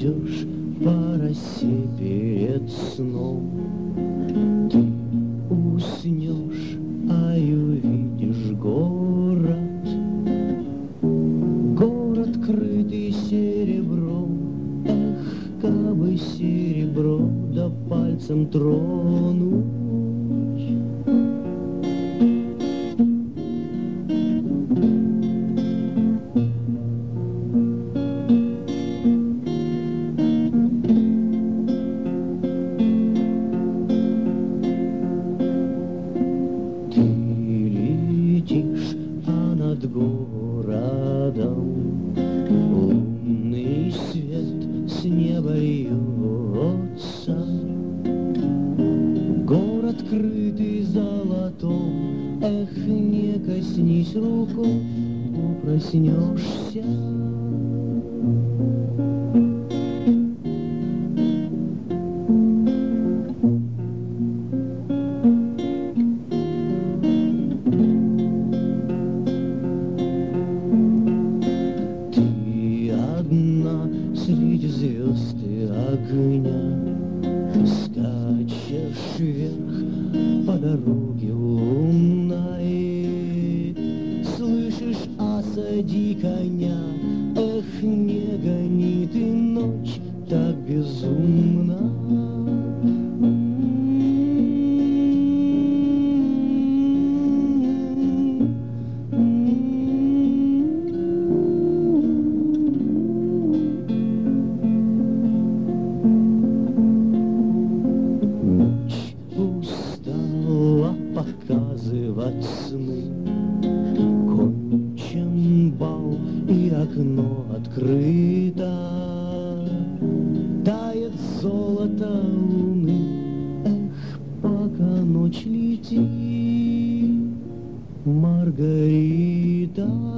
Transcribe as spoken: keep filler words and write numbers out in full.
идешь по росе перед сном. Ты уснешь, а и увидишь город, город, крытый серебром. Эх, кабы серебро да пальцем тронуть. Над городом лунный свет с неба льется. Город, крытый золотом, эх, не коснись рукой, проснешься. Среди звезд и огня скачешь вверх по дороге лунной. Слышишь, осади коня, эх, не гони ты ночь так безумно. Показывать сны, кончен бал, и окно открыто. Тает золото луны, эх, пока ночь летит, Маргарита.